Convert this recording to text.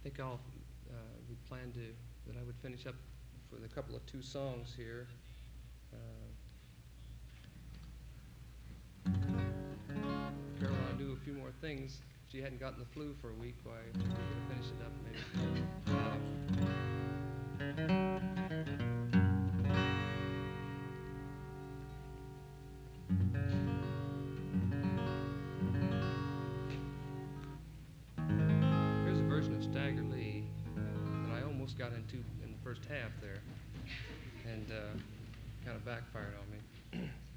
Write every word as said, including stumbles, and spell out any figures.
think I'll, uh, we planned to, that I would finish up with a couple of two songs here. Uh, Caroline knew a few more things. If she hadn't gotten the flu for a week, why, we could have finished it up maybe. Um, Here's a version of Stagger Lee that I almost got into in the first half there, and uh, kind of backfired on me.